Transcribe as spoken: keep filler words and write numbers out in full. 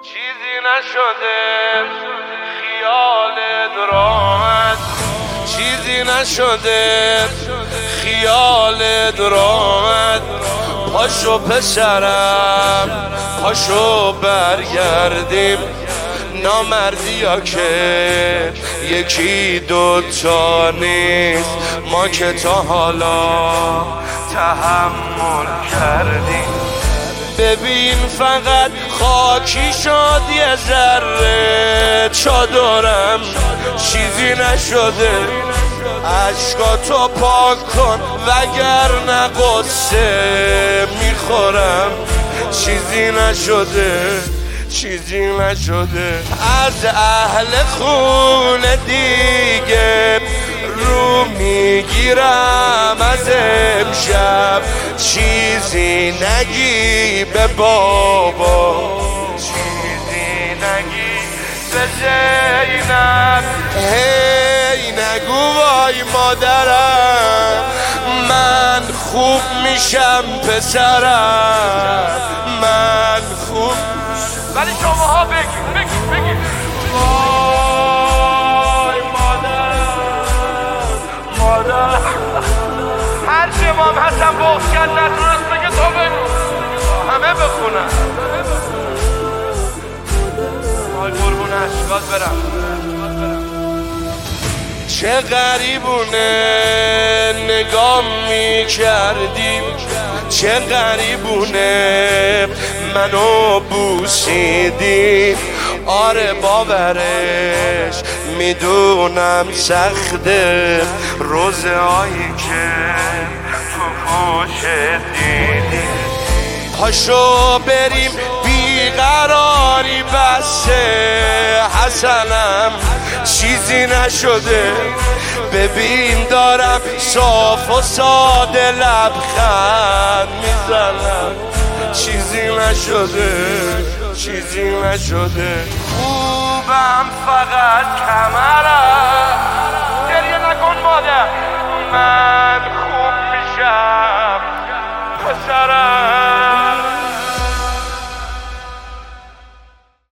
چیزی نشده خیالت راحت، چیزی نشده خیالت راحت. پاشو پسرم پاشو برگردیم، نامردی ها که یکی دوتا نیست، ما که تا حالا تحمل کردیم. ببین فقط خاکی شد یه ذره چادرم، چیزی نشده عشقاتو پاک کن وگرنه قصه میخورم. چیزی نشده چیزی نشده از اهل خونه دیگه رو میگیرم از امشب. چیزی نگی به بابا، چیزی نگی به زینب، هی نگو وای مادرم من خوب میشم پسرم، من خوب. ولی شماها بگید بگید بگید وای مادرم مادرم. هر چی امام حسن بغض کرد نتونست بگه تو بگو، همه بخونن. وای قربون اشکات برم. چه غریبونه نگاه می کردیم، چه غریبونه منو بوسیدی. آره باورش میدونم سخته، روزهایی که تو پوشت دیدی. پاشو بریم بیقراری بسه حسنم، چیزی نشده. ببین دارم صاف و ساده لبخند میزنم، چیزی نشده چیزی نشده. خوبم فقط کمرم، گریه نکن مادر من خوب میشم پسرم.